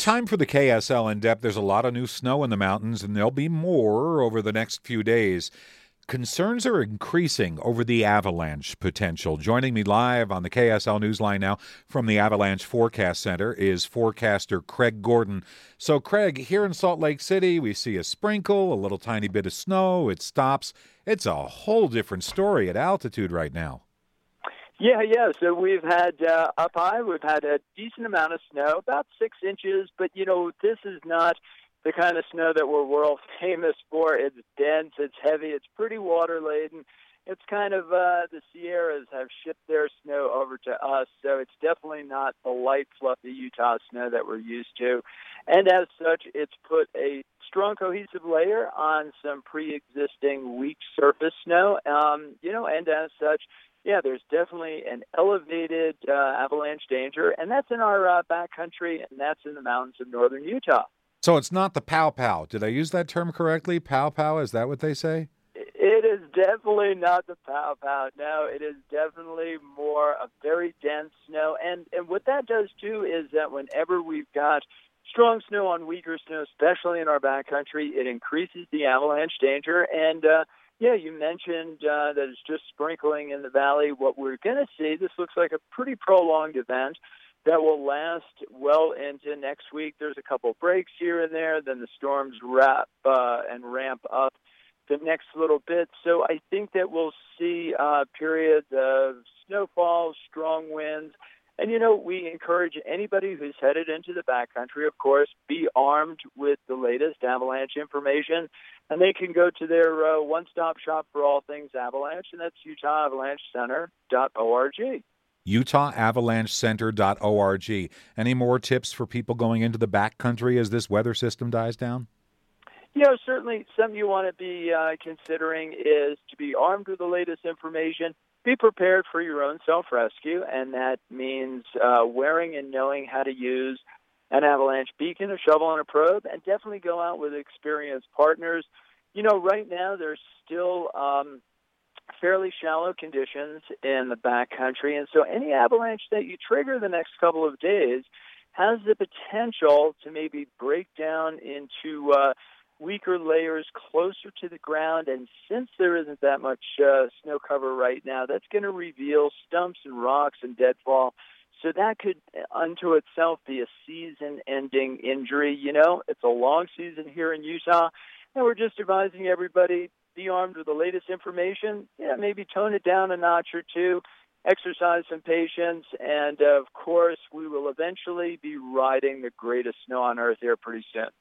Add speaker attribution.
Speaker 1: Time for the KSL in depth. There's a lot of new snow in the mountains, and there'll be more over the next few days. Concerns are increasing over the avalanche potential. Joining me live on the KSL Newsline now from the Avalanche Forecast Center is forecaster Craig Gordon. So, Craig, here in Salt Lake City, we see a sprinkle, a little tiny bit of snow. It stops. It's a whole different story at altitude right now.
Speaker 2: Yeah. So we've had up high, we've had a decent amount of snow, about 6 inches. But, this is not the kind of snow that we're world famous for. It's dense, it's heavy, it's pretty water-laden. It's kind of the Sierras have shipped their snow over to us, so it's definitely not the light, fluffy Utah snow that we're used to. And as such, it's put a strong cohesive layer on some pre-existing weak surface snow, and as such, yeah, there's definitely an elevated avalanche danger, and that's in our backcountry, and that's in the mountains of northern Utah.
Speaker 1: So it's not the pow-pow. Did I use that term correctly? Pow-pow, is that what they say?
Speaker 2: It is definitely not the pow-pow. No, it is definitely more a very dense snow. And what that does, too, is that whenever we've got strong snow on weaker snow, especially in our backcountry, it increases the avalanche danger. And you mentioned that it's just sprinkling in the valley. What we're going to see, this looks like a pretty prolonged event that will last well into next week. There's a couple breaks here and there. Then the storms ramp up the next little bit. So I think that we'll see periods of snowfall, strong winds. And, we encourage anybody who's headed into the backcountry, of course, be armed with the latest avalanche information. And they can go to their one-stop shop for all things avalanche, and that's UtahAvalancheCenter.org.
Speaker 1: UtahAvalancheCenter.org. Any more tips for people going into the backcountry as this weather system dies down?
Speaker 2: Certainly something you want to be considering is to be armed with the latest information. Be prepared for your own self-rescue, and that means wearing and knowing how to use an avalanche beacon, a shovel, and a probe, and definitely go out with experienced partners. Right now there's still fairly shallow conditions in the backcountry, and so any avalanche that you trigger the next couple of days has the potential to maybe break down into weaker layers closer to the ground, and since there isn't that much snow cover right now, that's going to reveal stumps and rocks and deadfall. So that could, unto itself, be a season-ending injury. It's a long season here in Utah, and we're just advising everybody, be armed with the latest information, maybe tone it down a notch or two, exercise some patience, and, of course, we will eventually be riding the greatest snow on Earth here pretty soon.